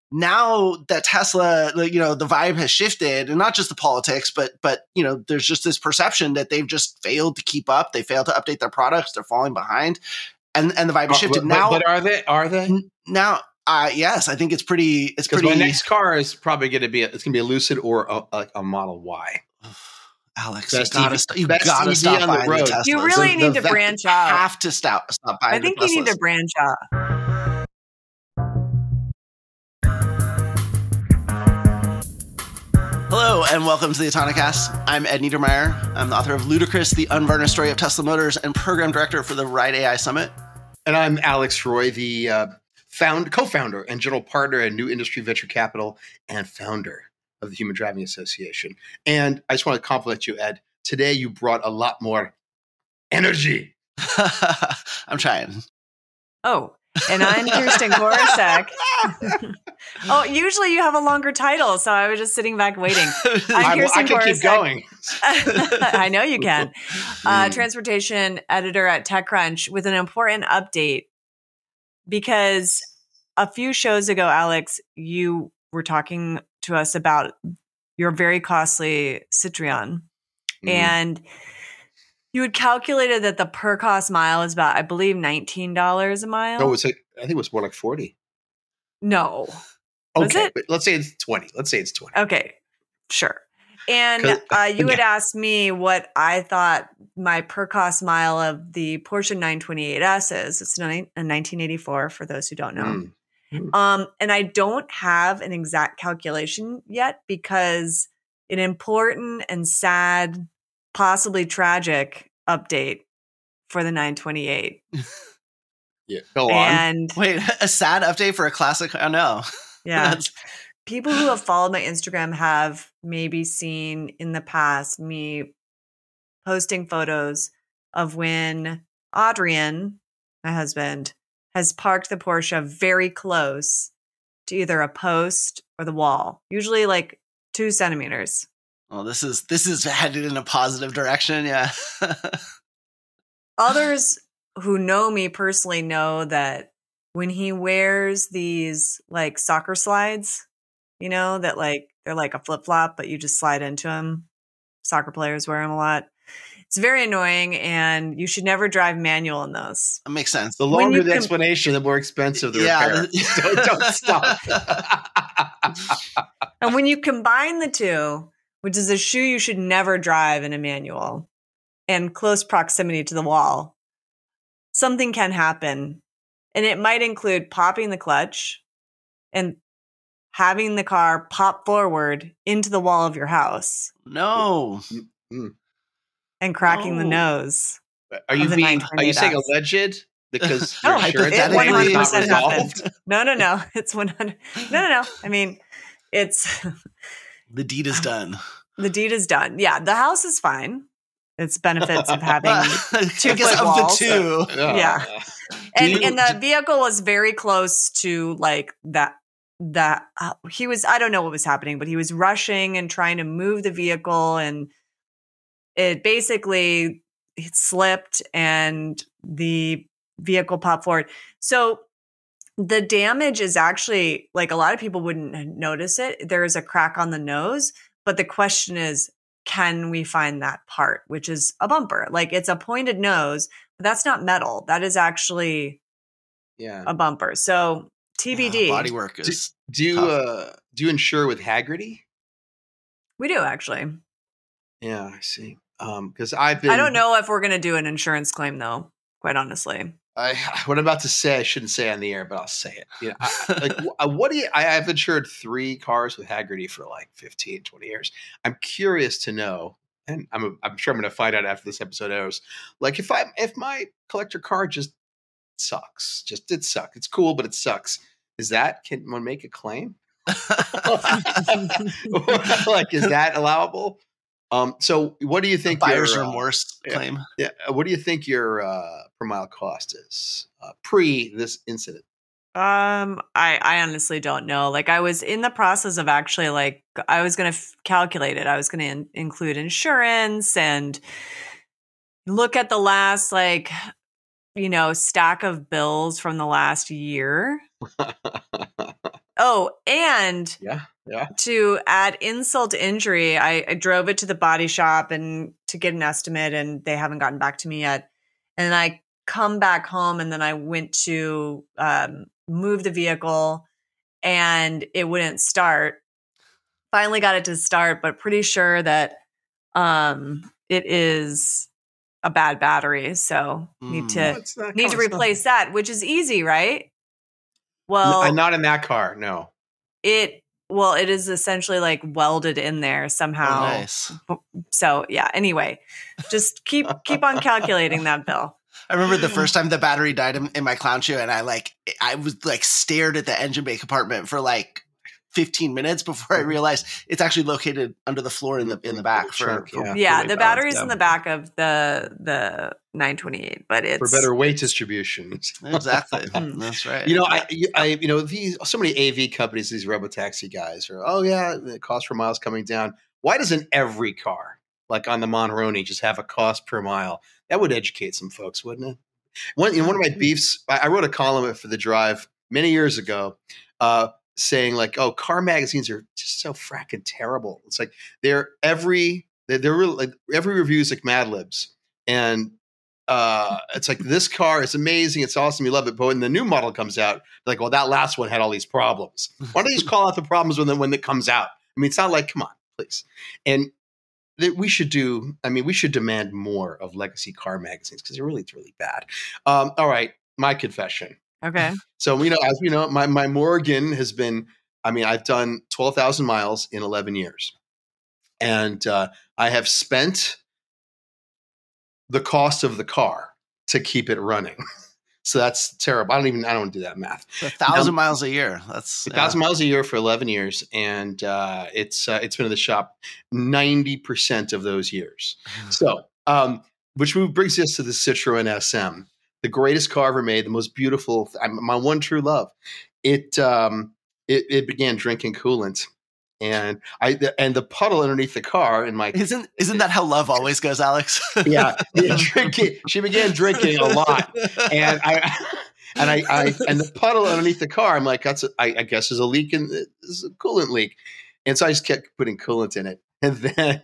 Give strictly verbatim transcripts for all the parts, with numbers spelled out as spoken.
now that Tesla, you know, the vibe has shifted, and not just the politics, but but you know, there's just this perception that they've just failed to keep up. They failed to update their products. They're falling behind, and and the vibe has shifted. But, now, but are they? Are they n- now? Uh, yes, I think it's pretty. It's Because pretty. my next car is probably going to be a, it's going to be a Lucid or a, a, a Model Y. Alex, Best you gotta, E V st- you best gotta E V stop on the buying the road. Teslas. You really The- need the to vet- branch out. Have to stop. Stop buying. I think the you need to Teslas. branch out. Hello and welcome to the Autonocast. I'm Ed Niedermeyer. I'm the author of Ludicrous, the unvarnished story of Tesla Motors, and program director for the Ride A I Summit. And I'm Alex Roy, the uh, found, co-founder and general partner at New Industry Venture Capital and founder of the Human Driving Association. And I just want to compliment you, Ed. Today you brought a lot more energy. I'm trying. Oh, and I'm Kirsten Korosek. Oh, usually you have a longer title, so I was just sitting back waiting. I'm I, Kirsten I can Korosek. keep going. I know you can. Uh, Mm. transportation editor at TechCrunch with an important update, because a few shows ago, Alex, you were talking to us about your very costly Citroen, Mm. and you had calculated that the per cost mile is about, I believe, nineteen dollars a mile. No, it's like, I think it was more like forty. No. Was Okay, it? but let's say it's twenty. Let's say it's twenty. Okay, sure. And 'Cause- uh, you had yeah. asked me what I thought my per cost mile of the Porsche nine twenty-eight S is. It's a nineteen eighty-four for those who don't know. Mm. Mm. Um, and I don't have an exact calculation yet because an important and sad, possibly tragic update for the nine twenty-eight. Yeah, go on. And Wait, a sad update for a classic? Oh no. yeah. That's- People who have followed my Instagram have maybe seen in the past me posting photos of when Adrian, my husband, has parked the Porsche very close to either a post or the wall, usually like two centimeters. well, this is this is headed in a positive direction. Yeah. Others who know me personally know that when he wears these like soccer slides, you know, that like they're like a flip flop, but you just slide into them. Soccer players wear them a lot. It's very annoying, and you should never drive manual in those. That makes sense. The when longer you the com- explanation, the more expensive the Yeah, repair. the- don't, don't stop. And when you combine the two, which is a shoe you should never drive in a manual, and close proximity to the wall, something can happen. And it might include popping the clutch and having the car pop forward into the wall of your house No. Mm. and cracking the No. nose. Are you Of the being? Are you nine twenty-eight saying S. alleged? Because No, your insurance it claim one hundred is not percent happened. resolved. No, no, no. It's one hundred. No, no, no. I mean, it's The deed is done. the deed is done. Yeah, the house is fine. It's benefits of having I two guess foot of walls. the two. Yeah. Do and you- and the vehicle was very close to like that that uh, he was I don't know what was happening, but he was rushing and trying to move the vehicle, and it basically it slipped and the vehicle popped forward. So the damage is actually, like, a lot of people wouldn't notice it. There is a crack on the nose, but the question is, can we find that part, which is a bumper? Like, it's a pointed nose, but that's not metal. That is actually Yeah. a bumper. So T B D. Body work is Do you tough. uh, do you insure with Haggerty? We do, actually. Yeah, I see. Because I've been. I don't know if we're going to do an insurance claim, though, quite honestly. I, what I'm about to say, I shouldn't say on the air, but I'll say it. You know, I, I- like, wh- what do you? I, I've insured three cars with Haggerty for like fifteen, twenty years. I'm curious to know, and I'm I'm sure I'm going to find out after this episode airs. Like, if I if my collector car just sucks, just did suck. It's cool, but it sucks. Is that can one make a claim? Like, is that allowable? Um. So, what do you think? Buyer's your, uh, remorse yeah. claim. Yeah. What do you think your uh, per mile cost is uh, pre this incident? Um, I, I honestly don't know. Like, I was in the process of actually, like, I was going to f- calculate it. I was going to in- include insurance and look at the last, like, you know, stack of bills from the last year. Oh, and yeah, yeah. to add insult to injury, I, I drove it to the body shop and to get an estimate, and they haven't gotten back to me yet. And I come back home, and then I went to um, move the vehicle, and it wouldn't start. Finally got it to start, but pretty sure that um, it is a bad battery. So Mm. need to No, it's not need to common stuff. replace that, which is easy, right? Well, N- not in that car. No. it well, it is essentially like welded in there somehow. Oh, nice. So yeah. Anyway, just keep keep on calculating that bill. I remember the first time the battery died in, in my clown shoe, and I like I was like stared at the engine bay compartment for like fifteen minutes before I realized it's actually located under the floor in the in the back. For, Trunk, for- yeah. for Yeah, weight the balance, battery's yeah. in the back of the the nine twenty-eight, but it's For better weight distribution. Exactly. Hmm. That's right. You know, I, you- I, you know, these so many A V companies, these robotaxi guys are, oh yeah, the cost per mile is coming down. Why doesn't every car, like on the Monroney, just have a cost per mile? That would educate some folks, wouldn't it? One, you know, one of my beefs, I, I wrote a column for The Drive many years ago, uh, saying like, oh, car magazines are just so fracking terrible. It's like they're every they're, they're really like every review is like Mad Libs, and uh, it's like this car is amazing, it's awesome, you love it. But when the new model comes out, like, well, that last one had all these problems. Why don't you just call out the problems when the, when it comes out? I mean, it's not like, come on, please. And that we should do. I mean, we should demand more of legacy car magazines because they're really, it's really bad. Um, all right, my confession. okay. So, you know, as we know, my, my Morgan has been, I mean, I've done twelve thousand miles in eleven years. And uh, I have spent the cost of the car to keep it running. So that's terrible. I don't even, I don't do that math. a thousand Um, miles a year. That's A thousand miles a year for eleven years. And uh, it's uh, it's been in the shop ninety percent of those years. So, um, which brings us to the Citroen S M, the greatest car ever made, the most beautiful, my one true love. It um, it, it began drinking coolant, and I the, and the puddle underneath the car in my Isn't isn't that how love always goes, Alex? yeah, yeah drinking. She began drinking a lot, and I. And I, I and the puddle underneath the car, I'm like, that's a, I, I guess there's a leak in there's a coolant leak, and so I just kept putting coolant in it. And then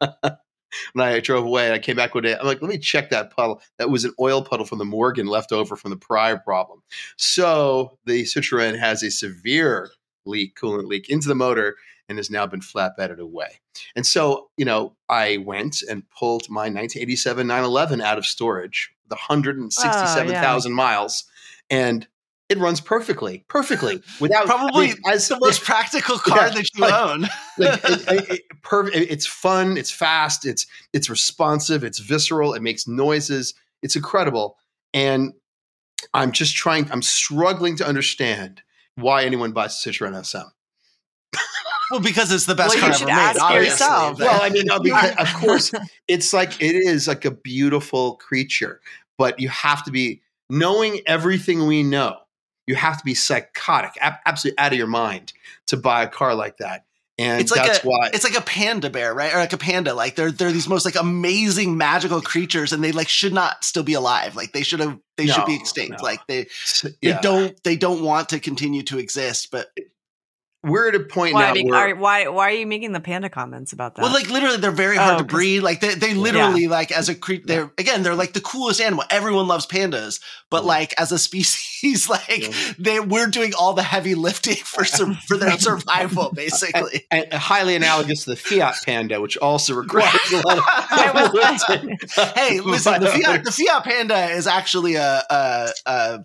when I drove away, I came back one day. I'm like, let me check that puddle. That was an oil puddle from the Morgan left over from the prior problem. So the Citroen has a severe leak, coolant leak into the motor, and has now been flatbedded away. And so, you know, I went and pulled my nineteen eighty-seven nine eleven out of storage, the one hundred sixty-seven thousand miles. And it runs perfectly, perfectly without Probably I mean, as the most practical car Yeah, that you like- own. like, it, it, it, per, it's fun, it's fast, it's it's responsive, it's visceral, it makes noises, it's incredible. And I'm just trying, I'm struggling to understand why anyone buys a Citroen S M. Well, because it's the best Well, you car should ever made. ask Obviously. yourself. But- Well, I mean, no, because of course, it's like it is like a beautiful creature, but you have to be knowing everything we know. You have to be psychotic, ab- absolutely out of your mind to buy a car like that. And it's like that's a, why it's like a panda bear, right? Or like a panda. Like they're they're these most like amazing magical creatures, and they like should not still be alive. Like they should have they should be No, extinct. no. Like they they yeah. don't they don't want to continue to exist. But We're at a point Why, now be- where are, why why are you making the panda comments about that? well, like literally, they're very hard Oh, to 'cause- breed. Like they they literally like as a creature, they're again they're like the coolest animal. Everyone loves pandas, but Yeah. like as a species, like Yeah. they we're doing all the heavy lifting for sur- for their survival, basically. and, and highly analogous to the Fiat Panda, which also requires a lot of I was- lifting. Hey, listen, the Fiat, the Fiat Panda is actually a a a,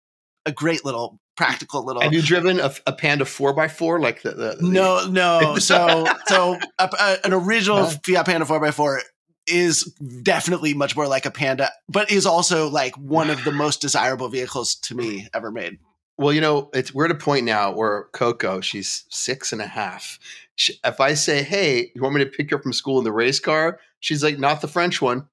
a great little practical little. Have you driven a, a Panda four by four like the, the, the No, no. So, so a, a, an original Huh? Fiat Panda four by four is definitely much more like a Panda, but is also like one of the most desirable vehicles to me ever made. Well, you know, it's we're at a point now where Coco, she's six and a half. She, if I say, "Hey, you want me to pick you up from school in the race car?" She's like, "Not the French one."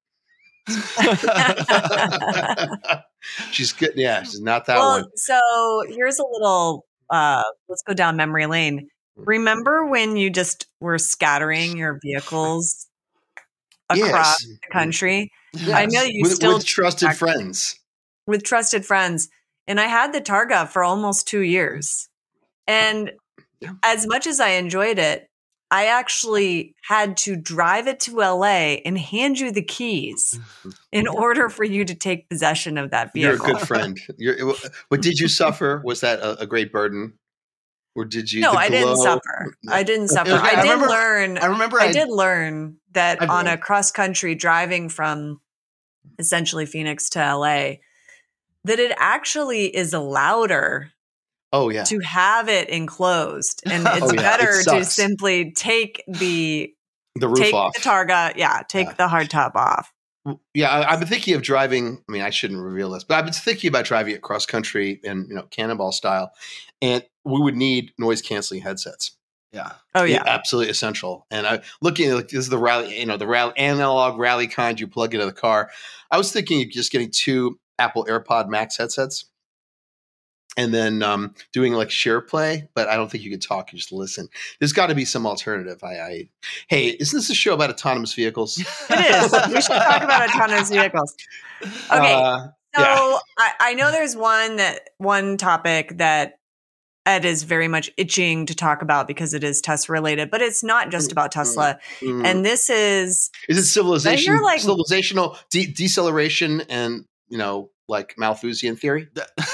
She's good. Yeah, she's not that well, one. so here's a little. Uh, let's go down memory lane. Remember when you just were scattering your vehicles across Yes. the country? Yes. I know you with, still with trusted check- friends. with trusted friends, and I had the Targa for almost two years. And Yeah. as much as I enjoyed it, I actually had to drive it to L A and hand you the keys in order for you to take possession of that You're a vehicle. good friend. You're, but did you suffer? Was that a, a great burden? Or did you? No, the I didn't glow- suffer. I didn't suffer. Okay, I I did remember- learn. I remember I I, did learn that I've on learned. a cross country driving from essentially Phoenix to L A, that it actually is louder Oh yeah. to have it enclosed, and it's Oh, yeah, it better to sucks. simply take the The roof take off. the Targa, yeah, take Yeah. the hardtop off. Yeah, I, I've been thinking of driving. I mean, I shouldn't reveal this, but I've been thinking about driving it cross country and you know cannonball style, and we would need noise canceling headsets. yeah. Oh yeah, absolutely essential. And I looking at like this is the rally, you know, the rally analog rally kind you plug into the car. I was thinking of just getting two Apple AirPod Max headsets, and then um, doing like share play. But I don't think you could talk; you just listen. There's got to be some alternative. I, I hey, isn't this a show about autonomous vehicles? it is. We should talk about autonomous vehicles. Okay, Uh, so yeah. I, I know there's one that one topic that Ed is very much itching to talk about because it is Tesla related, but it's not just about Tesla. Mm. And this is Is it civilization, you're like- civilizational de- deceleration, and you know, like Malthusian theory?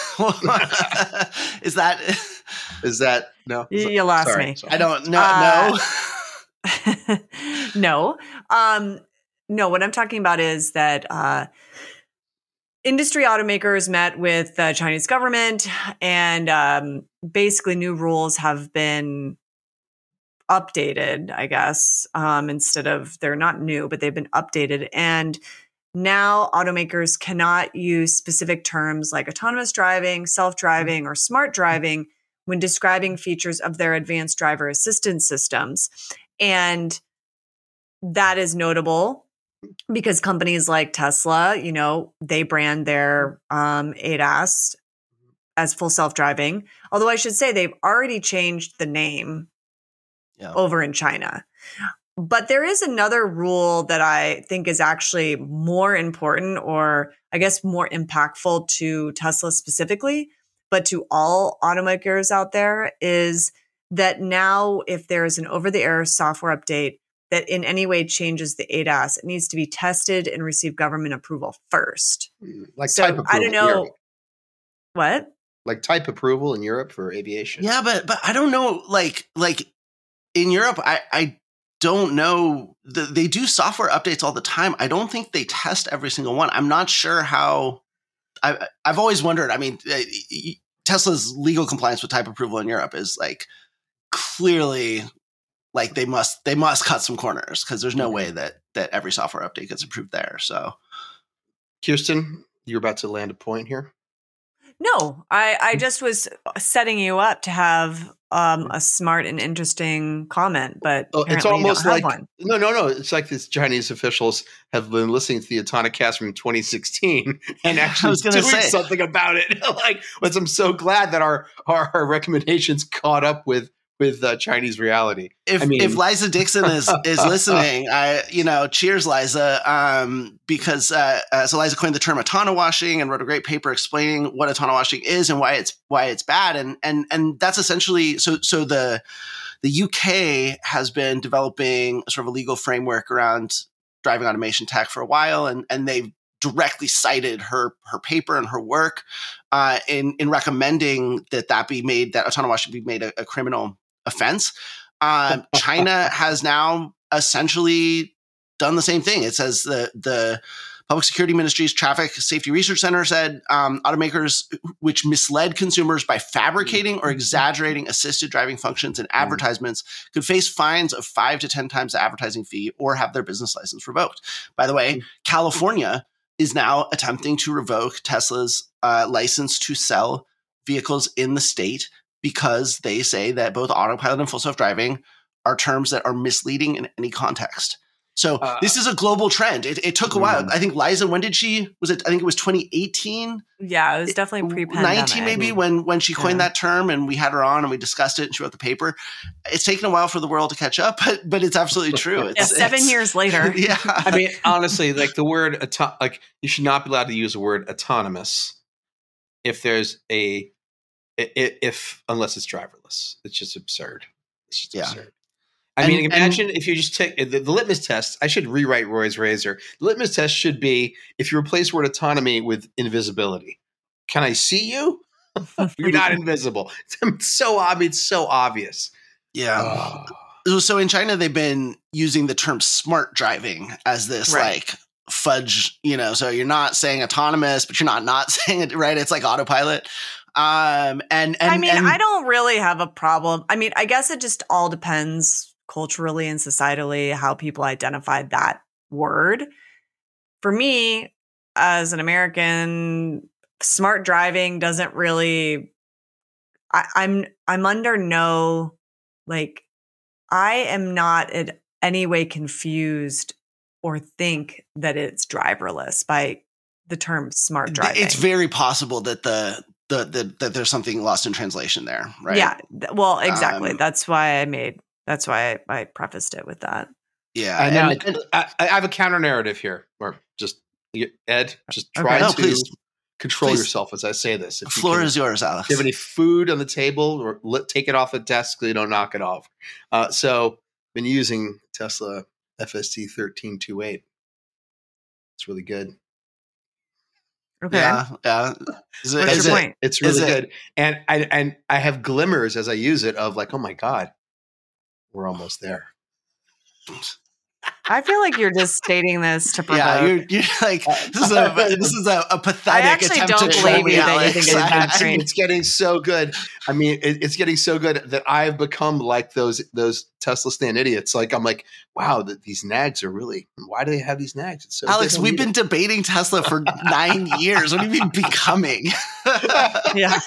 Is that? Is that no? You- you lost Sorry, me. sorry. I don't know. Uh, no. no. Um, no, what I'm talking about is that uh, industry automakers met with the Chinese government, and um, basically new rules have been updated, I guess, um, instead of they're not new, but they've been updated. And now automakers cannot use specific terms like autonomous driving, self-driving, or smart driving when describing features of their advanced driver assistance systems. And that is notable because companies like Tesla, you know, they brand their um, A D A S as full self-driving. Although I should say they've already changed the name Yeah. over in China. But there is another rule that I think is actually more important, or I guess more impactful to Tesla specifically, but to all automakers out there, is that now if there is an over-the-air software update that in any way changes the A D A S, it needs to be tested and receive government approval first. Like So, type approval. I don't in know- Europe. What? Like type approval in Europe for aviation. Yeah, but but I don't know. Like like in Europe, I I don't know. The, they do software updates all the time. I don't think they test every single one. I'm not sure how. I I've always wondered. I mean, uh, Tesla's legal compliance with type approval in Europe is like clearly like they must they must cut some corners because there's no way that that every software update gets approved there. So Kirsten, you're about to land a point here. No, I, I just was setting you up to have um, a smart and interesting comment, but Oh, it's apparently you almost don't have like one. no, no, no. It's like these Chinese officials have been listening to the Autonicast from twenty sixteen and actually was gonna doing say. something about it. Like, which I'm so glad that our our, our recommendations caught up with with uh, Chinese reality. if I mean- if Liza Dixon is is listening, I you know, cheers, Liza. Um, because uh, uh, so Liza coined the term autonowashing and wrote a great paper explaining what autonowashing is and why it's why it's bad, and and and that's essentially so so the the U K has been developing sort of a legal framework around driving automation tech for a while, and and they've directly cited her her paper and her work uh, in in recommending that that be made that autonowashing be made a, a criminal offense. Um, China has now essentially done the same thing. It says the the Public Security Ministry's Traffic Safety Research Center said um, automakers which misled consumers by fabricating or exaggerating assisted driving functions in advertisements could face fines of five to ten times the advertising fee or have their business license revoked. By the way, California is now attempting to revoke Tesla's uh, license to sell vehicles in the state because they say that both autopilot and full self-driving are terms that are misleading in any context. So Uh, this is a global trend. It, it took a while. I think Liza, when did she, was it, I think it was twenty eighteen? Yeah, it was definitely pre-pandemic. nineteen maybe when, when she coined Yeah. that term and we had her on and we discussed it and she wrote the paper. It's taken a while for the world to catch up, but, but it's absolutely true. Yeah, It's, seven it's- years later. Yeah. I mean, honestly, like the word auto- like you should not be allowed to use the word autonomous if there's a if, if unless it's driverless. It's just absurd. It's just Yeah. absurd. I And- mean, imagine and- if you just take the, the litmus test. I should rewrite Roy's Razor. The litmus test should be if you replace word autonomy with invisibility. Can I see you? You're not invisible. It's so obvious. It's so obvious. Yeah. Oh. So in China, they've been using the term smart driving as this Right. like fudge, you know, so you're not saying autonomous, but you're not not saying it right. It's like autopilot. Um, and, and I mean, and, I don't really have a problem. I mean, I guess it just all depends culturally and societally how people identify that word. For me, as an American, smart driving doesn't really. I, I'm I'm under no like. I am not in any way confused or think that it's driverless by the term smart driving. it's very possible that the, the, the, that there's something lost in translation there, right? Yeah. th- Well, exactly. Um, That's why I made. That's why I, I prefaced it with that. Yeah. I know. And- and- I, I have a counter narrative here, or just Ed, just try Okay. No, to please. control Please. yourself as I say this. If you floor can- is yours, Alex. Do you have any food on the table, or let, take it off the desk so you don't knock it off? Uh, so, been using Tesla F S T thirteen twenty-eight. It's really good. Okay. Yeah. Yeah. Is it, What's is your it- point? It's Is really it- good, and I and I have glimmers as I use it of like, oh my god, we're almost there. I feel like you're just stating this to provoke. Yeah, you're, you're like this is a this is a, a pathetic I actually attempt don't to believe troll me, you that you Alex. think it's I- that I- great. It's getting so good. I mean, it, it's getting so good that I've become like those those Tesla stand idiots. Like I'm like, wow, that these nags are really. Why do they have these nags? It's so Alex, good. we've been debating Tesla for nine years. What do you mean becoming? Yeah.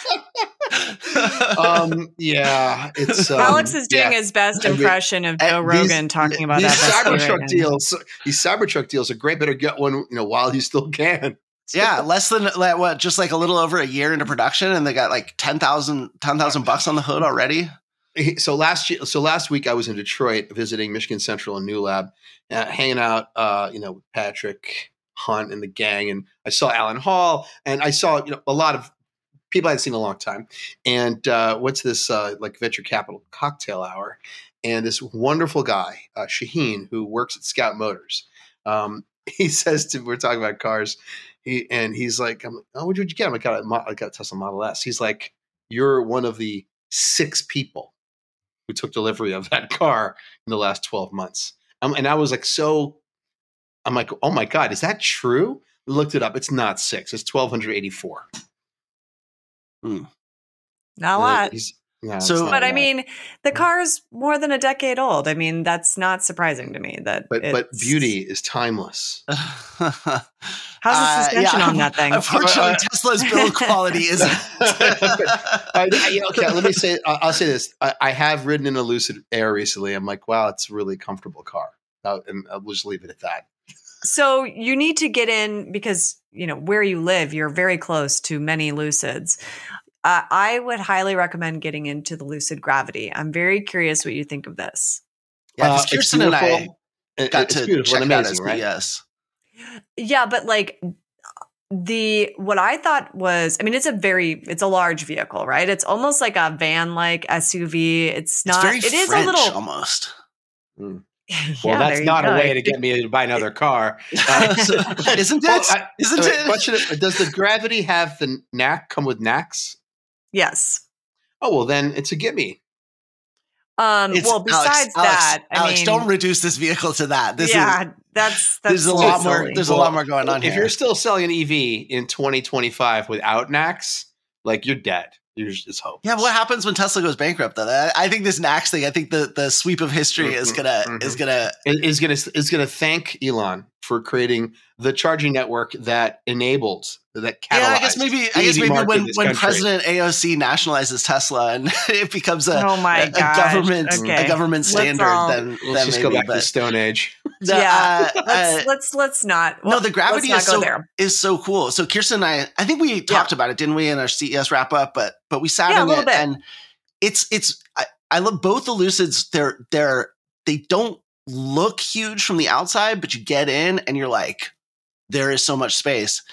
um, yeah, it's um, Alex is doing yeah. his best I mean, impression of Joe and Rogan these- talking about these that. Cybertruck deals. These Cybertruck deals are great. Better get one, you know, while you still can. Yeah, less than like, what, just like a little over a year into production, and they got like ten thousand bucks on the hood already. So last year, so last week I was in Detroit visiting Michigan Central and New Lab, uh, hanging out, uh, you know, with Patrick Hunt and the gang, and I saw Alan Hall, and I saw you know a lot of people I hadn't seen in a long time. And uh, what's this uh, like venture capital cocktail hour? And this wonderful guy, uh, Shaheen, who works at Scout Motors, um, he says to we're talking about cars, he and he's like, I'm, "Oh, what did you get?" I'm like, "I got a, Mo- I got a Tesla Model S." He's like, "You're one of the six people who took delivery of that car in the last twelve months." Um, and I was like, so I'm like, oh my God, is that true? We looked it up. It's not six. It's twelve eighty-four. Not a lot. He's- no, it's So- not But a I lot. mean, the car's more than a decade old. I mean, that's not surprising to me. That but but it's- beauty is timeless. How's the Uh, suspension yeah, on that thing? Unfortunately, Uh, Tesla's build quality isn't. I, I- okay, let me say. I'll, I'll say this. I, I have ridden in a Lucid Air recently. I'm like, wow, it's a really comfortable car, uh, and I'll just leave it at that. So you need to get in because, you know, where you live, you're very close to many Lucids. Uh, I would highly recommend getting into the Lucid Gravity. I'm very curious what you think of this. Yeah, Uh, because it's Kirsten and I beautiful. It- got it's to beautiful check and it out amazing, as right? yes. Yeah, but like the what I thought was, I mean, it's a very, it's a large vehicle, right? It's almost like a van-like S U V. It's not. It's very it is French a little. almost. Well, Yeah, that's there you not a go. way to get me to buy another car. Uh, Isn't Well, it? I- Isn't uh, it? question, does the Gravity have the N A C come with N A Cs? Yes. Oh well, then it's a gimme. Um. It's- well, Alex, besides Alex, that, I Alex, mean, don't reduce this vehicle to that. This yeah, is that's that's there's a so lot more. silly. There's a lot more going on If here. you're still selling an E V in twenty twenty-five without N A Cs, like you're dead. You're just hope. Yeah, what happens when Tesla goes bankrupt? Though I, I think this N A C thing. I think the, the sweep of history is Mhm, gonna mhm. is gonna. Is gonna is gonna thank Elon for creating the charging network that enabled that catalyzed. Yeah, I guess maybe. I the guess E V maybe market when in this when country. President A O C nationalizes Tesla and it becomes a, Oh my a, a gosh. government Okay. a government Let's standard, all- then Let's then just maybe. go back to the but Stone Age. the, yeah, uh, let's uh, let's let's not. no, the gravity let's is not go so there. is so cool. So Kirsten and I, I think we talked about it, didn't we, in our C E S wrap up? But but we sat Yeah, a in little it, bit. and it's it's. I, I love both the Lucids. They're they're they don't look huge from the outside, but you get in and you're like, there is so much space.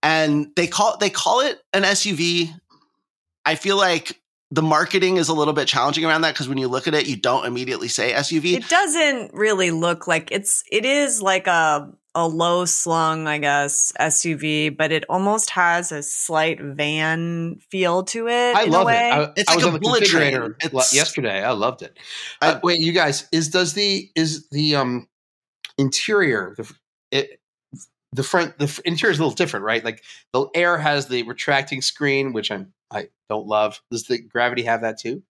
and they call they call it an S U V. I feel like the marketing is a little bit challenging around that because when you look at it, you don't immediately say S U V. It doesn't really look like it's, it is like a, a low slung, I guess, S U V, but it almost has a slight van feel to it. I in love a way. it. I, It's I like was a on the bullet train. configurator It's- yesterday. I loved it. I- Uh, wait, you guys, is does the is the um interior the it, the front the interior is a little different, right? Like the Air has the retracting screen, which I'm I don't love. Does the Gravity have that too?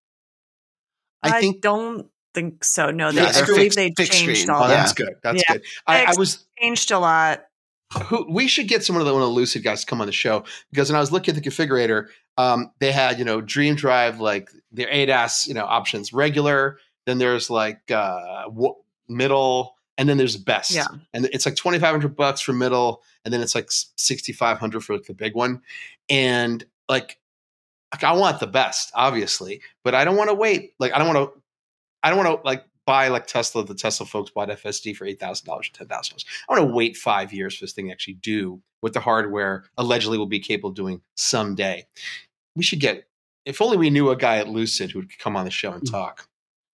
I I, think don't think so. No, they, Yeah, I they're believe fixed- they fixed changed screen. all Oh, that. that's good. That's Yeah. good. I, I Fixed. was Changed a lot. who we should get some of the one of the Lucid guys to come on the show because when I was looking at the configurator, um, they had you know Dream Drive like their A D A S you know options regular. Then there's like uh, w- middle, and then there's best. Yeah. And it's like twenty five hundred bucks for middle, and then it's like sixty five hundred for like, the big one. And like, like I want the best, obviously, but I don't want to wait. Like I don't want to. I don't want to like buy like Tesla. The Tesla folks bought F S D for eight thousand dollars or ten thousand dollars. I want to wait five years for this thing to actually do what the hardware allegedly will be capable of doing someday. We should get. If only we knew a guy at Lucid who would come on the show and talk.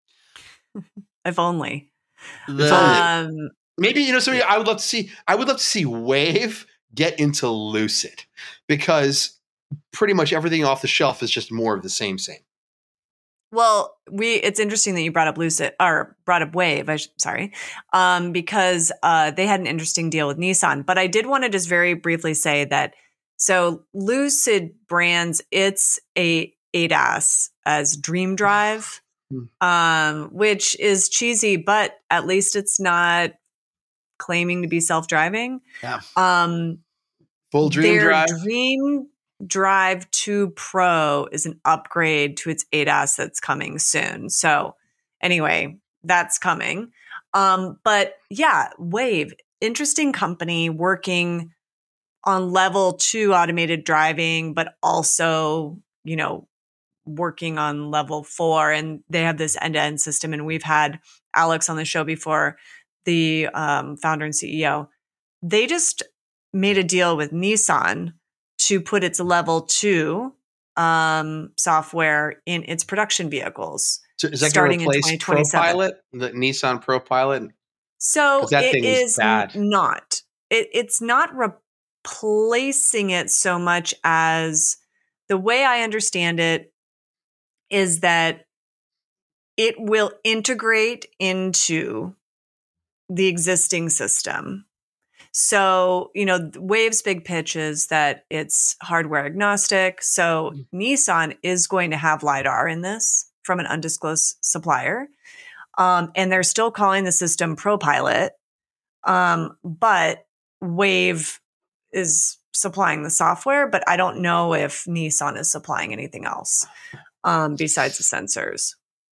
If only. the, Um, Maybe you know. So I would love to see. I would love to see Wave get into Lucid because pretty much everything off the shelf is just more of the same. Same. Well, we it's interesting that you brought up Lucid or brought up Wave. I sh- sorry, um, because uh, they had an interesting deal with Nissan. But I did want to just very briefly say that so Lucid brands its a A D A S as Dream Drive, um, which is cheesy, but at least it's not claiming to be self-driving. Yeah. Um, Full Dream their Drive. Dream Drive two Pro is an upgrade to its A D A S that's coming soon. So anyway, that's coming. Um, but yeah, Wave, interesting company working on level two automated driving, but also, you know, working on level four. And they have this end-to-end system. And we've had Alex on the show before, the um, founder and C E O. They just made a deal with Nissan to put its level two um, software in its production vehicles. So is that going starting to in replace twenty twenty-seven. ProPilot, the Nissan ProPilot? So 'Cause that it thing was is bad. n- not. It, it's not replacing it so much as the way I understand it is that it will integrate into the existing system. So, you know, Wave's big pitch is that it's hardware agnostic. So Nissan is going to have LiDAR in this from an undisclosed supplier. Um, and they're still calling the system ProPilot. Um, but Wave is supplying the software, but I don't know if Nissan is supplying anything else um, besides the sensors.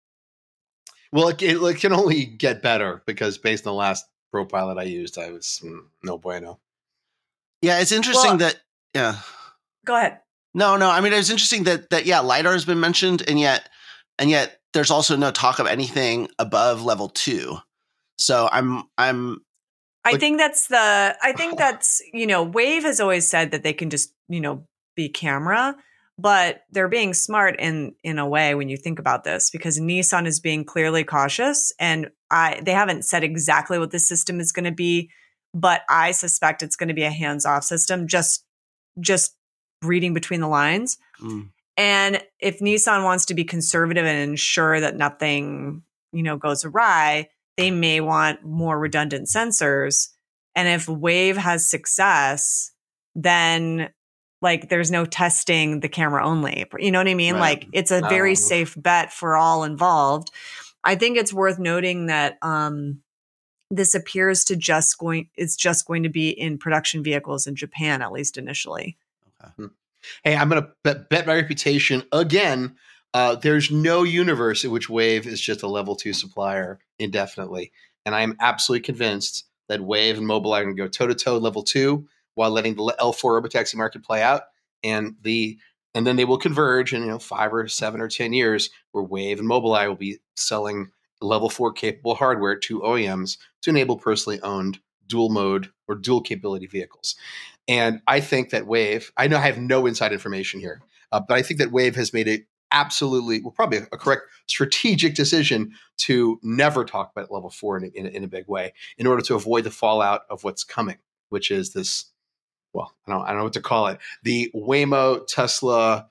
Well, it, it, it can only get better because based on the last ProPilot I used, I was mm, no bueno. yeah, it's interesting Well- that yeah. Go ahead. No, no. I mean, it's interesting that that yeah, LiDAR has been mentioned, and yet and yet there's also no talk of anything above level two. So I'm I'm I Like- think that's the, I think that's, you know, Wave has always said that they can just, you know, be camera, but they're being smart in, in a way when you think about this, because Nissan is being clearly cautious and I, they haven't said exactly what the system is going to be, but I suspect it's going to be a hands-off system, just, just reading between the lines. mm, And if Nissan wants to be conservative and ensure that nothing, you know, goes awry, they may want more redundant sensors. And if Wave has success, then like there's no testing the camera only. You know what I mean? Right. Like it's a very Oh. safe bet for all involved. I think it's worth noting that um, this appears to just going, it's just going to be in production vehicles in Japan, at least initially. Hey, I'm going to bet, bet my reputation again. Uh, there's no universe in which Wave is just a level two supplier indefinitely. And I am absolutely convinced that Wave and Mobileye are going to go toe to toe level two while letting the L four robotaxi market play out. And the and then they will converge in you know five or seven or ten years where Wave and Mobileye will be selling level four capable hardware to O E Ms to enable personally owned dual mode or dual capability vehicles. And I think that Wave, I know I have no inside information here, uh, but I think that Wave has made it absolutely, well, probably a, a correct strategic decision to never talk about level four in a, in, a, in a big way in order to avoid the fallout of what's coming, which is this, well, I don't, I don't know what to call it. The Waymo Tesla,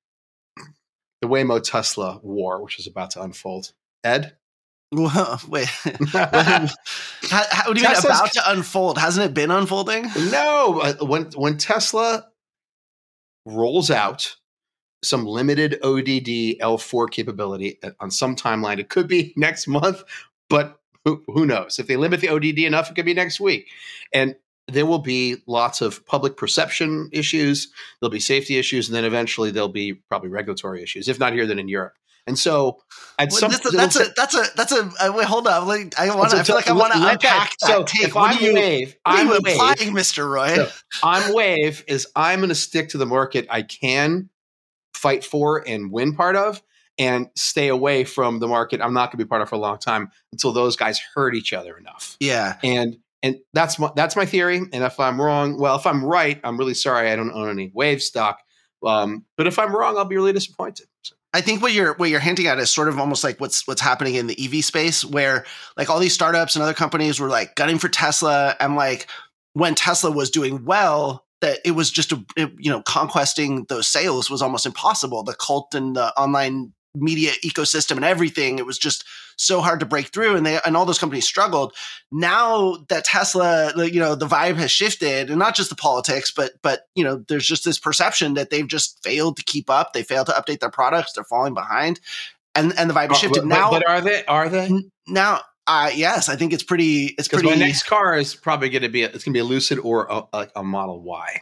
the Waymo Tesla war, which is about to unfold. Ed? Well, wait. how, how do you mean Tesla's- about to unfold? Hasn't it been unfolding? No, uh, when when Tesla rolls out some limited O D D L four capability on some timeline, it could be next month, but who, who knows? If they limit the O D D enough, it could be next week. And there will be lots of public perception issues. There'll be safety issues, and then eventually there'll be probably regulatory issues, if not here, then in Europe. And so, at Well, some that's, a, that's a that's a that's a uh, wait. Hold on. Like, I want. So- I feel like I want to so- unpack that so take. if What I'm are you, Wave, what are I'm you Wave. implying, Mister Roy? So, I'm Wave is I'm going to stick to the market I can fight for and win part of, and stay away from the market I'm not going to be part of for a long time until those guys hurt each other enough. Yeah. And and that's my that's my theory. And if I'm wrong, well, if I'm right, I'm really sorry. I don't own any Wave stock. Um, but if I'm wrong, I'll be really disappointed. So. I think what you're what you're hinting at is sort of almost like what's what's happening in the E V space, where like all these startups and other companies were like gunning for Tesla, and like when Tesla was doing well, that it was just a it, you know conquesting those sales was almost impossible. The cult and the online media ecosystem and everything, it was just so hard to break through, and they and all those companies struggled. Now that Tesla, you know, the vibe has shifted, and not just the politics, but but you know, there's just this perception that they've just failed to keep up. They failed to update their products. They're falling behind, and and the vibe has shifted. But, now, but are they? Are they? now, uh, yes, I think it's pretty. It's Because pretty. my next car is probably going to be a, it's going to be a Lucid or a, a, a Model Y.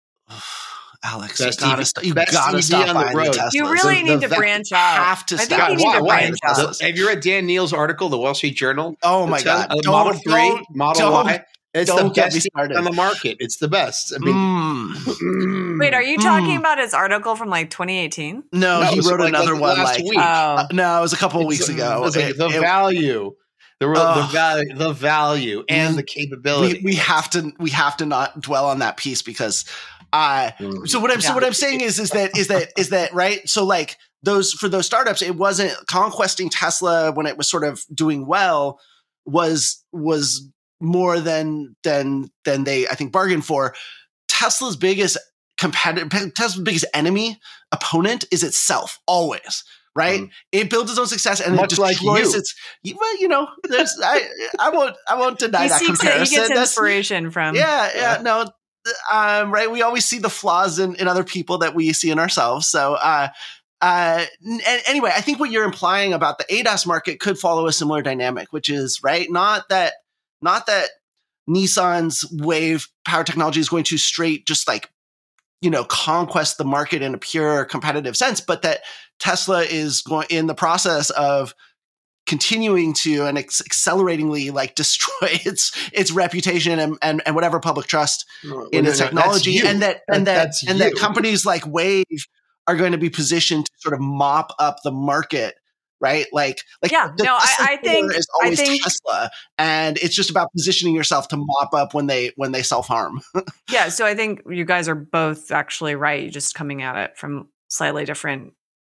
Alex, Best you gotta, E V st- you best gotta E V stop on the buying the road. Teslas. You really The- need the to va- branch out. have to I stop. think you need Why? to Why? branch out. Teslas. Have you read Dan Neal's article, the Wall Street Journal? Oh my The Tel- god! uh, Don't- Model three, don't- Model don't- Y. It's don't the get me best started. on the market. It's the best. I mean, Mm. mm. Wait, are you talking Mm. about his article from like twenty eighteen? No, No, he it was wrote like- another like one last like week. Oh, uh, no, it was a couple of It's, weeks uh, ago. it's like It- the it- value, the, the Ugh. value, the value, and the capability. we, we have to we have to not dwell on that piece because uh Mm. so what I'm so Yeah. what I'm saying is is that is that is that right? So like those for those startups, it wasn't conquesting Tesla when it was sort of doing well was was more than than than they I think bargained for. Tesla's biggest competitive Tesla's biggest enemy opponent is itself always. Right, Mm. it builds its own success and Much it like destroys you. its. Well, you know, there's I I won't I won't deny he that seeks it. He comparison. gets That's- inspiration from. yeah, yeah, Yeah. no, th- um, right. We always see the flaws in, in other people that we see in ourselves. So, uh, uh, n- anyway, I think what you're implying about the A D A S market could follow a similar dynamic, which is right. Not that, not that Nissan's Wave power technology is going to straight just like, you know, conquest the market in a pure competitive sense, but that Tesla is going in the process of continuing to and ex- acceleratingly like destroy its its reputation and, and and whatever public trust No, in no, its no, technology, that's you. and that and That- that that's and that you. companies like Wave are going to be positioned to sort of mop up the market, right? Like, like Yeah, the no, I- Tesla I think- killer is I always think- Tesla, and it's just about positioning yourself to mop up when they when they self harm. Yeah, so I think you guys are both actually right. You're just coming at it from slightly different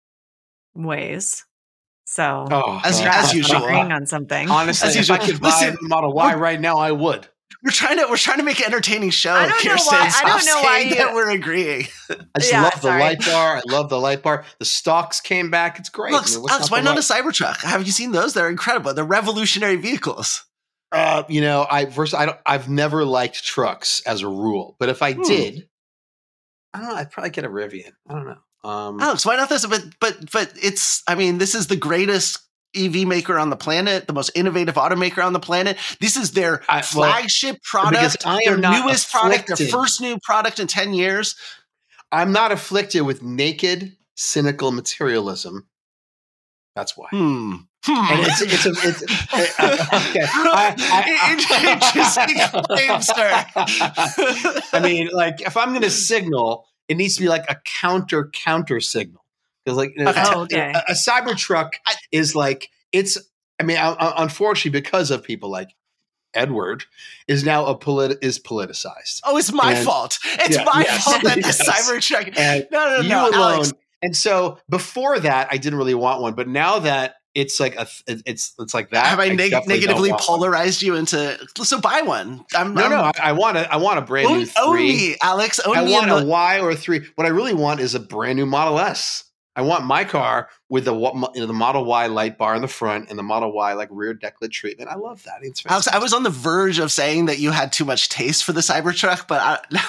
ways. So Oh, As- God. as usual. agreeing on something. Honestly, As if I usual. could buy Listen, a Model Y right now, I would. We're trying to we're trying to make an entertaining show. I don't know Kirsten. why- I Stop don't know why saying you- that we're agreeing. I just Yeah, love the sorry. light bar. I love the light bar. The stocks came back. It's great. Alex, I mean, what's Alex, not why to not a like? Cybertruck? Have you seen those? They're incredible. They're revolutionary vehicles. Uh, you know, I first I don't. I've never liked trucks as a rule, but if I Hmm. did, I don't know. I'd probably get a Rivian. I don't know. Um, Alex, why not this? But but but it's. I mean, this is the greatest E V maker on the planet, the most innovative automaker on the planet. This is their I- well, flagship product, I am their not newest product, their afflicted. first new product in ten years. I'm not afflicted with naked, cynical materialism. That's why. Hmm. Hmm. And it's it's a it's okay. I, Interesting claim, sir. I mean, like if I'm going to signal, it needs to be like a counter counter signal because, like, you know, Okay. a- Oh, okay. a, a Cybertruck is like it's. I mean, un- un- unfortunately, because of people like Edward, is now a polit- is politicized. Oh, it's my And- fault. It's yeah, my yes, fault that yes. the Cybertruck. And no, no, no, you no, alone. Alex. And so before that, I didn't really want one, but now that it's like a, it's it's like that. Have I, neg- definitely negatively don't want one. polarized you into? So buy one. I'm, No, I'm, no, I, I want a I want a brand own, new own three. me, Alex. Own I me. want in a the- Y or a three. What I really want is a brand new Model S. I want my car with the wa- you know, the Model Y light bar in the front and the Model Y like rear deck lit treatment. I love that. It's Alex, fantastic. I was on the verge of saying that you had too much taste for the Cybertruck, but I, no.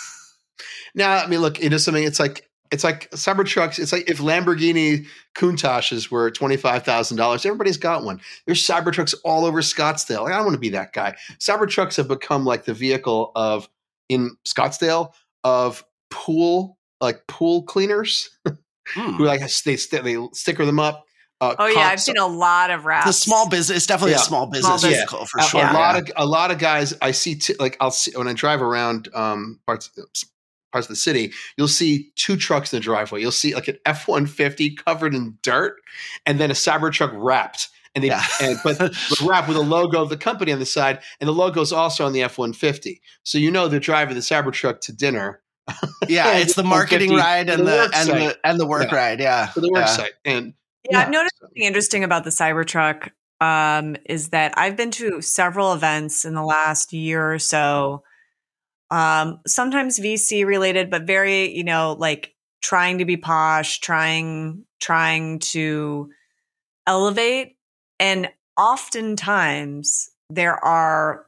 Now, I mean, look, you know something. It's like it's like Cybertrucks. It's like if Lamborghini Countaches were twenty five thousand dollars, everybody's got one. There's Cybertrucks all over Scottsdale. Like, I don't want to be that guy. Cybertrucks have become like the vehicle of in Scottsdale of pool like pool cleaners Hmm. who like they st- they sticker them up. Uh, Oh yeah, I've cops- seen a lot of wraps. The small business. It's definitely Yeah. a small business business. vehicle for a, sure. a yeah. lot of a lot of guys I see t- like I'll see when I drive around um, parts parts of the city, you'll see two trucks in the driveway. You'll see like an F one fifty covered in dirt, and then a Cybertruck wrapped. And they Yeah. and but, but wrapped with a logo of the company on the side, and the logo is also on the F one fifty. So you know they're driving the Cybertruck to dinner Yeah, it's the marketing F one fifty ride and for the the work and site. the and the work Yeah. ride. Yeah, for the work yeah. site. And Yeah, I've yeah, noticed so- something interesting about the Cybertruck um, is that I've been to several events in the last year or so, um, sometimes V C related, but very, you know, like trying to be posh, trying trying to elevate, and oftentimes there are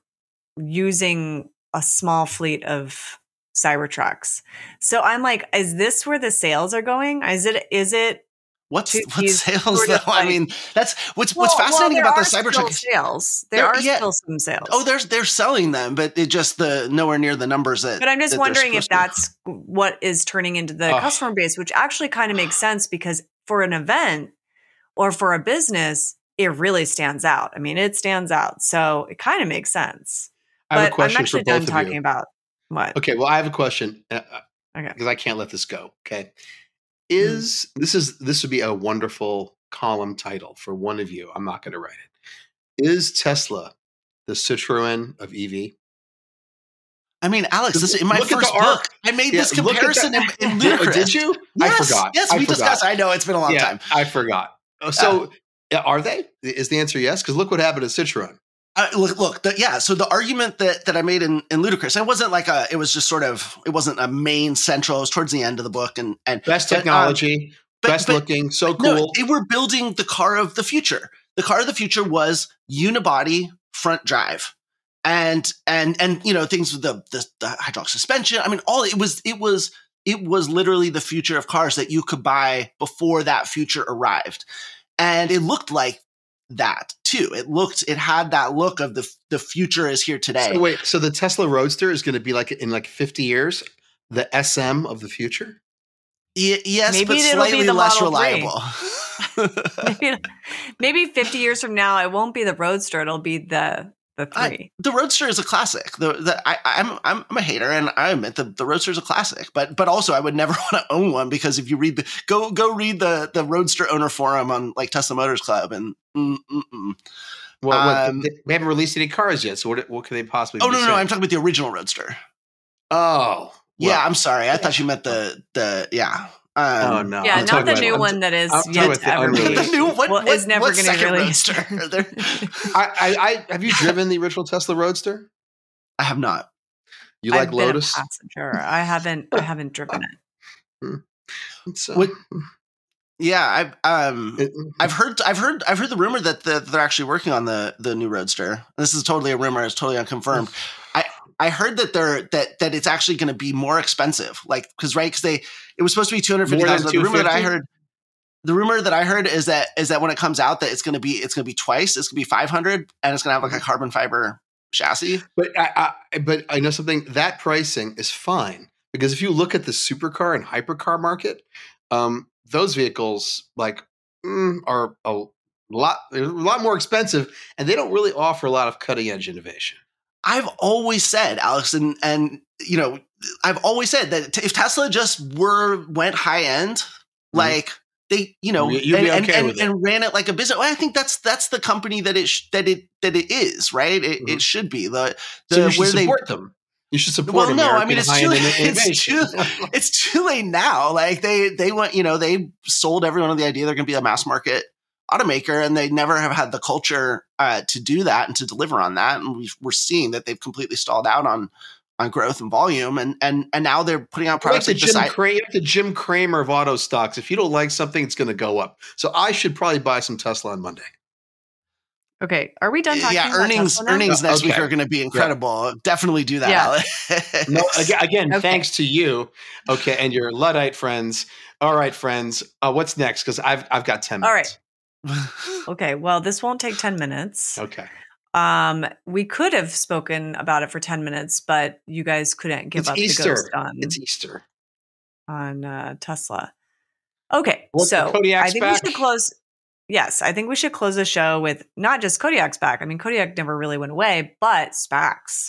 using a small fleet of Cybertrucks. So I'm like, is this where the sales are going? Is it? Is it? What's to what use sales sort though? of I like- mean, that's what's what's Well- fascinating well, there about the are Cybertruck. still is- sales. There There- are yeah. still some sales. Oh, they're they're selling them, but it just the nowhere near the numbers that. But I'm just that they're wondering if supposed to. that's what is turning into the Ugh. customer base, which actually kind of makes sense because for an event or for a business, it really stands out. I mean, it stands out. So it kind of makes sense. I have But a question I'm actually for both done of talking you. about what. Okay, well, I have a question uh, Okay. because I can't let this go. Okay, is this is this would be a wonderful column title for one of you? I'm not going to write it. Is Tesla the Citroen of E V? I mean, Alex, this in my Look at first the book, arc. I made Yeah, this look at comparison in, that. in Did, Ludicrous. did you? Yes, I forgot. Yes, I we forgot. discussed. I know it's been a long yeah, time. I forgot. Uh, So, uh, are they? Is the answer yes? Because look what happened to Citroen. Uh, look, look, the, yeah. So the argument that that I made in, in Ludicrous, it wasn't like a, it was just sort of, it wasn't a main central. It was towards the end of the book, and and Best but, um, technology, but- best but- looking, so No, cool. they were building the car of the future. The car of the future was unibody front drive, and and and you know things with the, the the hydraulic suspension. I mean, all it was it was it was literally the future of cars that you could buy before that future arrived, and it looked like that too. It looked it had that look of the the future is here today. So wait, so the Tesla Roadster is going to be like in like fifty years, the S M of the future? Y- yes, Maybe but it'll be slightly the less Model three. reliable. maybe, maybe fifty years from now, it won't be the Roadster. It'll be the the I- three. the Roadster is a classic. The, the I, I'm I'm I'm a hater, and I admit the, the Roadster is a classic. But but also, I would never want to own one because if you read the go go read the the Roadster owner forum on like Tesla Motors Club, and mm, mm, mm. Well, what, Um, they, they haven't released any cars yet, so what, what could they possibly oh be no no, no saying? I'm talking about the original Roadster. Oh. Yeah, well, I'm sorry. I thought you meant the the yeah. Um, oh, no. Yeah, I'm not talking the about- new I'm- one that is I'm talking yet about to the ever be. unreleased. the new what, Well, what, it's never what gonna be second released. Roadster? Are there- I, I, I, have you driven the original Tesla Roadster? I have not. You I've like been Lotus? a passenger. I haven't. I haven't driven it. It's, uh, What- Yeah, I've um it- I've heard I've heard I've heard the rumor that the, they're actually working on the the new Roadster. This is totally a rumor. It's totally unconfirmed. I I heard that they're that that it's actually going to be more expensive. Like because right because they it was supposed to be two hundred fifty More than thousand. The rumor that I two hundred fifty? heard. The rumor that I heard is that is that when it comes out that it's going to be it's going to be twice. It's going to be five hundred and it's going to have like a carbon fiber chassis. But I, I, but I know something. That pricing is fine because if you look at the supercar and hypercar market, um, those vehicles like mm, are a lot, they're a lot more expensive, and they don't really offer a lot of cutting edge innovation. I've always said, Alex, and and you know, I've always said that t- if Tesla just were went high end, like they, you know, You'd and, be and, okay and, with it. and ran it like a business. Well, I think that's that's the company that it sh- that it that it is, right? It, Mhm. it should be the, the So you should where they support them. You should support well, no, American I mean it's high-end too, in- it's innovation. too it's too late now. Like they they went, you know, they sold everyone on the idea they're going to be a mass market automaker, and they never have had the culture uh, to do that and to deliver on that. And we, we're seeing that they've completely stalled out on on growth and volume, and and and now they're putting out You're like products the like Jim, Decide- Cra- you're like the Jim Cramer of auto stocks. If you don't like something, it's going to go up. So I should probably buy some Tesla on Monday. Okay, are we done talking yeah, about earnings Tesla now? earnings next Okay. week are going to be incredible. Definitely do that, Yeah. Alex. No, again, again Okay. thanks to you, okay, and your Luddite friends. All right, friends, uh, what's next? Because I've I've got ten All minutes. Okay, well, this won't take ten minutes. Okay. Um, we could have spoken about it for ten minutes, but you guys couldn't give It's up Easter. the ghost on It's Easter. on uh, Tesla. Okay, What's the so Kodiak's I think back? we should close. Yes, I think we should close the show with not just Kodiak's back. I mean, Kodiak never really went away, but SPACs.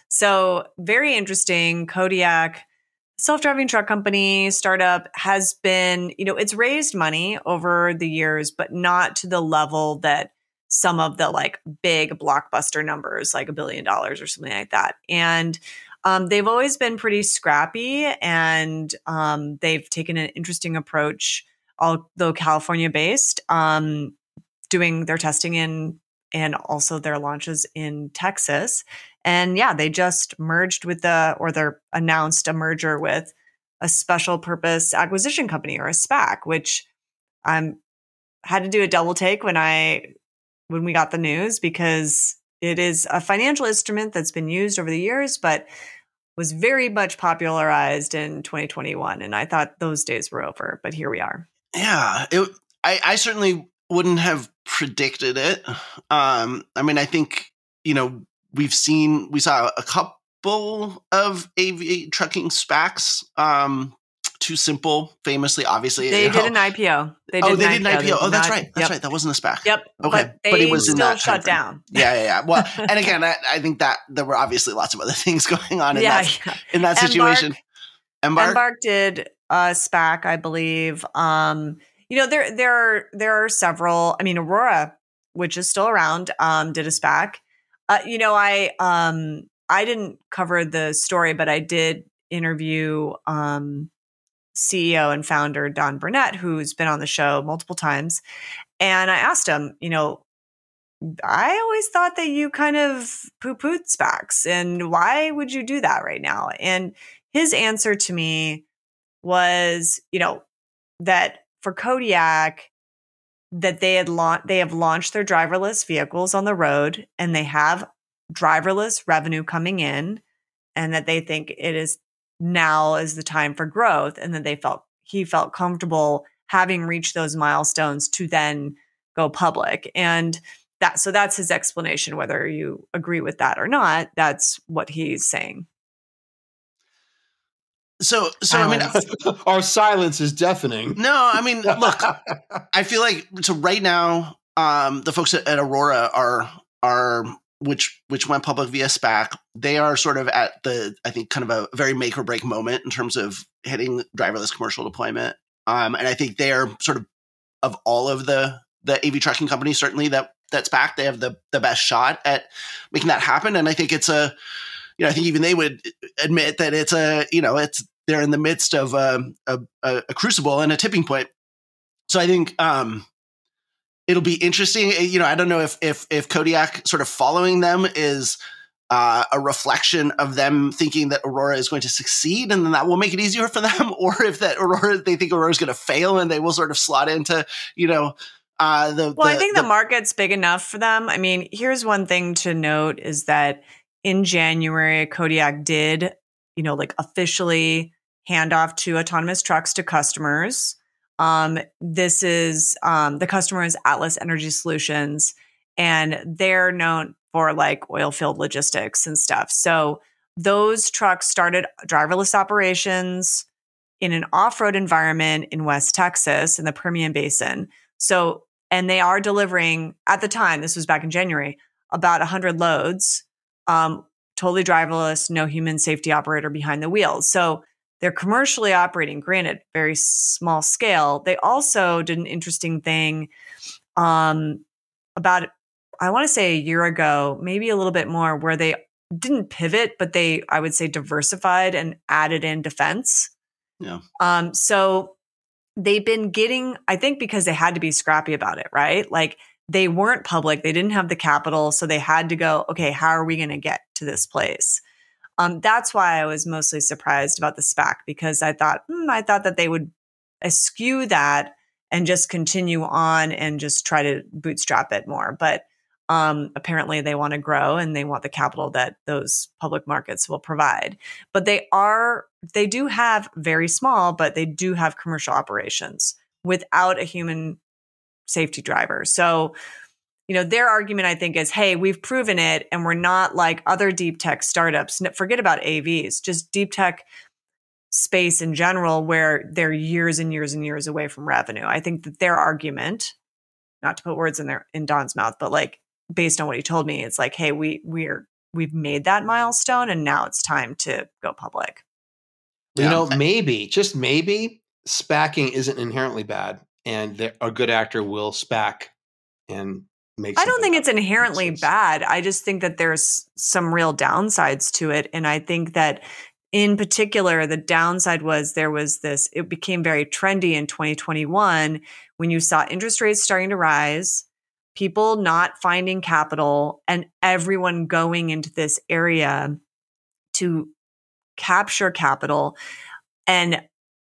So very interesting. Kodiak, self-driving truck company, startup, has been, you know, it's raised money over the years, but not to the level that some of the like big blockbuster numbers, like a billion dollars or something like that. And um, they've always been pretty scrappy, and um, they've taken an interesting approach, although California based, um, doing their testing in and also their launches in Texas. And yeah, they just merged with the, or they're announced a merger with a special purpose acquisition company, or a SPAC, which I'm had to do a double take when I when we got the news, because it is a financial instrument that's been used over the years, but was very much popularized in twenty twenty-one. And I thought those days were over, but here we are. Yeah, it, I, I certainly wouldn't have predicted it. Um, I mean, I think, you know, we've seen, we saw a couple of A V trucking SPACs. Um, Too Simple, famously, obviously. They you did know. an I P O. They did oh, they an did an I P O. I P O. They Oh, did that's not- right. That's yep. right. That wasn't a SPAC. Yep. Okay, But they but it was in still that shut timeframe. down. Yeah, yeah, yeah. Well, and again, I, I think that there were obviously lots of other things going on in Yeah, that yeah. in that situation. Embark. Embark did a SPAC, I believe. Um, you know, there there are there are several. I mean, Aurora, which is still around, um, did a SPAC. Uh, you know, I um, I didn't cover the story, but I did interview um, C E O and founder Don Burnett, who's been on the show multiple times, and I asked him, you know, I always thought that you kind of poo-pooed SPACs, and why would you do that right now? And his answer to me was, you know, that for Kodiak, that they had launched, they have launched their driverless vehicles on the road, and they have driverless revenue coming in, and that they think it is now is the time for growth, and that they felt he felt comfortable having reached those milestones to then go public. And that, so that's his explanation. Whether you agree with that or not, that's what he's saying. So, so I mean, Silence. Our silence is deafening. no, I mean, look, I feel like so right now, um, the folks at, at Aurora are are which which went public via SPAC. They are sort of at the, I think, kind of a very make or break moment in terms of hitting driverless commercial deployment. Um, and I think they are sort of of all of the the A V trucking companies, certainly that that's SPAC, they have the the best shot at making that happen. And I think it's a, you know, I think even they would admit that it's a, you know, it's they're in the midst of a, a, a crucible and a tipping point. So I think um, it'll be interesting. You know, I don't know if if if Kodiak sort of following them is uh, a reflection of them thinking that Aurora is going to succeed, and then that will make it easier for them, or if that Aurora they think Aurora is going to fail, and they will sort of slot into, you know. Uh, the, well, the, I think the, the market's big enough for them. I mean, here's one thing to note is that in January, Kodiak did, you know, like officially hand off to autonomous trucks to customers. Um, this is um, the customer is Atlas Energy Solutions, and they're known for like oil field logistics and stuff. So those trucks started driverless operations in an off-road environment in West Texas in the Permian Basin. So, and they are delivering at the time, this was back in January, about one hundred loads, um, totally driverless, no human safety operator behind the wheel. So they're commercially operating, granted, very small scale. They also did an interesting thing um, about, I want to say a year ago, maybe a little bit more, where they didn't pivot, but they, I would say, diversified and added in defense. Yeah. Um, so they've been getting, I think because they had to be scrappy about it, right? Like they weren't public, they didn't have the capital, so they had to go, okay, how are we going to get to this place? Um, that's why I was mostly surprised about the SPAC, because I thought, hmm, I thought that they would eschew that and just continue on and just try to bootstrap it more. But um, apparently they want to grow and they want the capital that those public markets will provide. But they are, they do have very small, but they do have commercial operations without a human safety driver. So, you know, their argument, I think, is, hey, we've proven it and we're not like other deep tech startups. Forget about A Vs, just deep tech space in general, where they're years and years and years away from revenue. I think that their argument, not to put words in their in Don's mouth, but like based on what he told me, it's like, hey, we we're we've made that milestone and now it's time to go public. You yeah. know, maybe, just maybe, SPACing isn't inherently bad, and a good actor will SPAC and make. I don't think it's inherently bad. I just think that there's some real downsides to it, and I think that in particular, the downside was there was this. It became very trendy in twenty twenty-one when you saw interest rates starting to rise, people not finding capital, and everyone going into this area to capture capital. And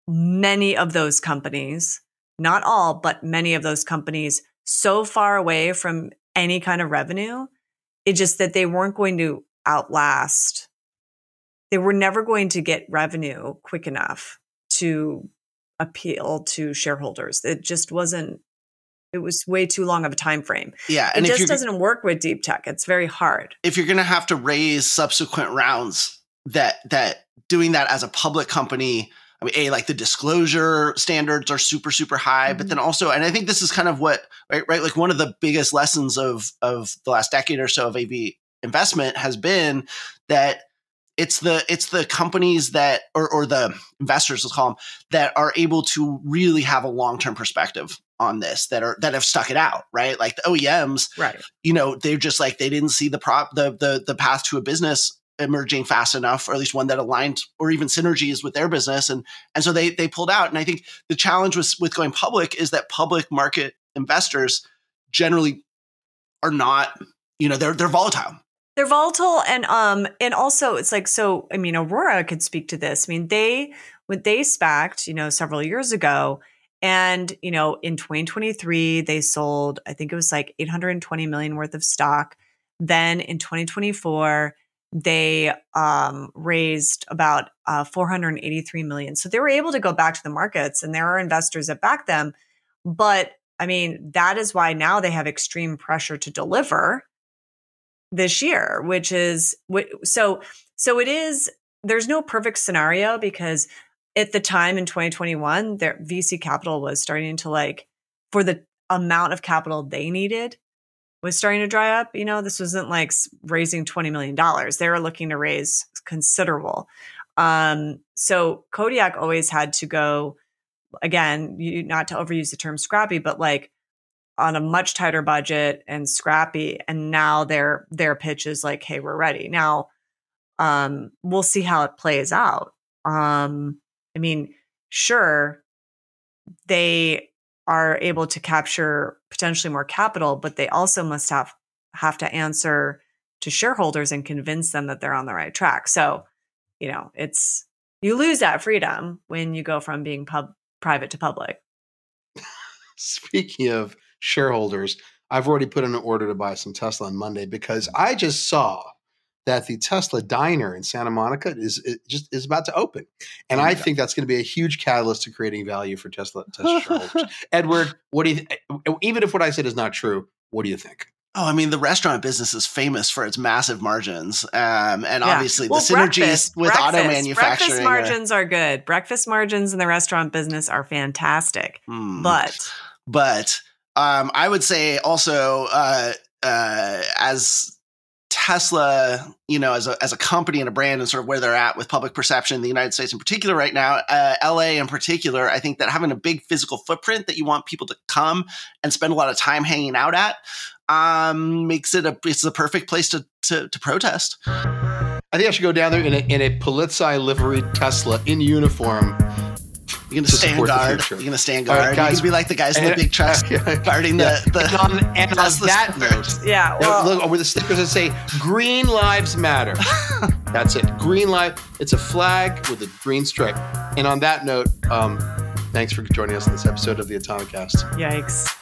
many of those companies, not all, but many of those companies, so far away from any kind of revenue, it just that they weren't going to outlast. They were never going to get revenue quick enough to appeal to shareholders. It just wasn't. It was way too long of a time frame. Yeah, and it just doesn't work with deep tech. It's very hard. If you're going to have to raise subsequent rounds, that that doing that as a public company, I mean, a like the disclosure standards are super super high, mm-hmm. but then also, and I think this is kind of what right right like one of the biggest lessons of of the last decade or so of A V investment has been that it's the it's the companies that or or the investors, let's call them, that are able to really have a long-term perspective on this, that are that have stuck it out, right? Like the O E Ms, right? You know, they're just like they didn't see the prop the the the path to a business emerging fast enough, or at least one that aligned or even synergies with their business, and and so they they pulled out. And I think the challenge with with going public is that public market investors generally are not, you know, they're they're volatile. They're volatile, and um, and also it's like, so. I mean, Aurora could speak to this. I mean, they when they SPACed, you know, several years ago, and you know, in twenty twenty-three they sold, I think it was like eight hundred twenty million worth of stock. Then in twenty twenty-four, they um, raised about uh, four hundred eighty-three million. So they were able to go back to the markets, and there are investors that back them. But I mean, that is why now they have extreme pressure to deliver this year, which is so, so it is, there's no perfect scenario, because at the time in twenty twenty-one, their V C capital was starting to, like, for the amount of capital they needed, was starting to dry up. You know, this wasn't like raising twenty million dollars. They were looking to raise considerable. Um, so Kodiak always had to go, again, you, not to overuse the term scrappy, but like on a much tighter budget and scrappy. And now their their pitch is like, hey, we're ready. Now, um, we'll see how it plays out. Um, I mean, sure, they are able to capture potentially more capital, but they also must have have to answer to shareholders and convince them that they're on the right track. So, you know, it's, you lose that freedom when you go from being pub private to public. Speaking of shareholders, I've already put in an order to buy some Tesla on Monday, because I just saw that the Tesla diner in Santa Monica is, is just is about to open, and oh I God. think that's going to be a huge catalyst to creating value for Tesla, Tesla shareholders. Edward, what do you? Th- even if what I said is not true, what do you think? Oh, I mean, the restaurant business is famous for its massive margins, um, and yeah. obviously well, the synergies breakfast, with breakfast, auto manufacturing. Breakfast margins are, are good. Breakfast margins in the restaurant business are fantastic, mm, but but um, I would say also uh, uh, as Tesla, you know, as a as a company and a brand and sort of where they're at with public perception in the United States in particular right now, uh, L A in particular, I think that having a big physical footprint that you want people to come and spend a lot of time hanging out at um, makes it a it's the perfect place to to, to protest. I think I should go down there in a, in a Polizei liveried Tesla in uniform. You're going to stand guard. You're going to stand guard. Right, guys, You're going to be like the guys in the big trucks guarding yeah. the, the and on, and on that note, yeah, well, look, with the stickers that say "Green Lives Matter." That's it. Green life. It's a flag with a green stripe. And on that note, um, thanks for joining us in this episode of the Atomicast. Yikes.